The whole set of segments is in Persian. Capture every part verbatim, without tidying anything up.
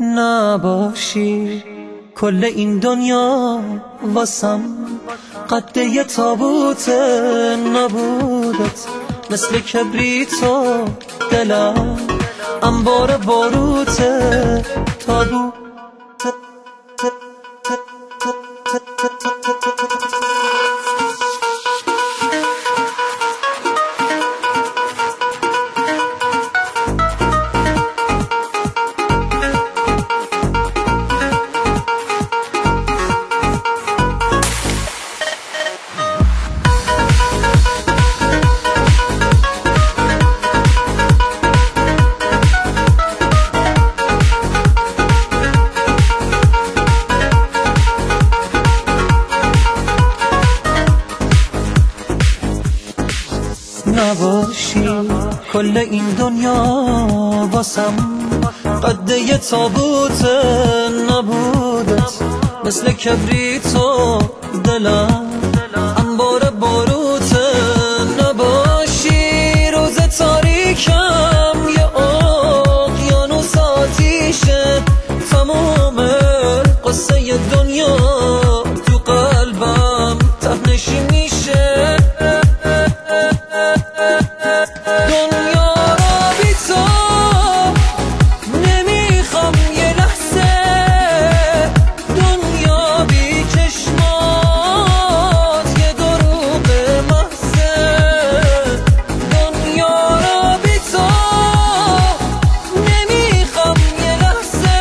نباشی کل این دنیا واسم قد یه تابوت نبودت، مثل کبریتو دلم انبار باروت تابوت. نباشی کل این دنیا واسم قد یه تابوت نبودت، مثل کبریتو دلم انبار باروت. نباشی روز تاریکم یه اقیانوس آتیشه، تموم قصه دنیا تو قلبم ته‌نشین میشه. دنیا را بی تو نمیخوام یه لحظه، دنیا بی چشمات یه دروغ محضه. دنیا را بی تو نمیخوام یه لحظه،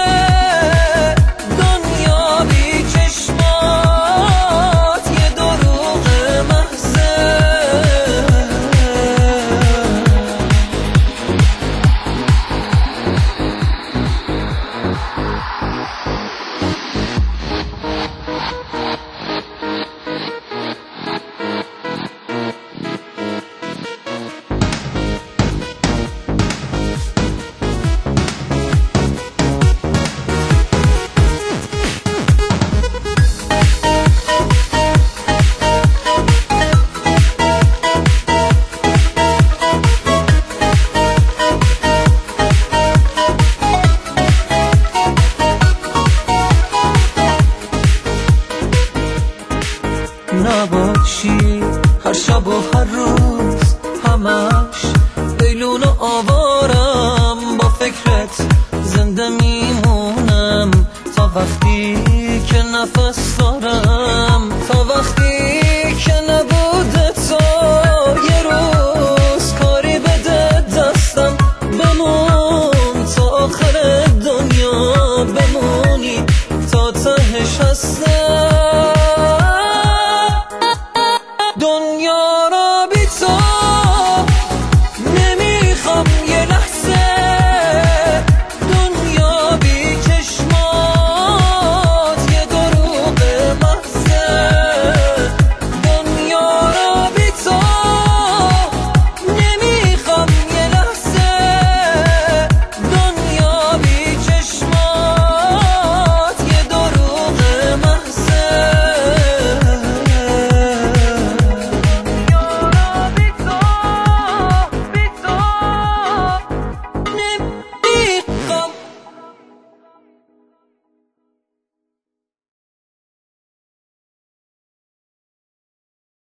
دنیا بی چشمات یه دروغ محضه. نباشی هر شب و هر روز همش بیلون و آوارم، با فکرت زنده میمونم تا وقتی که نفس دارم.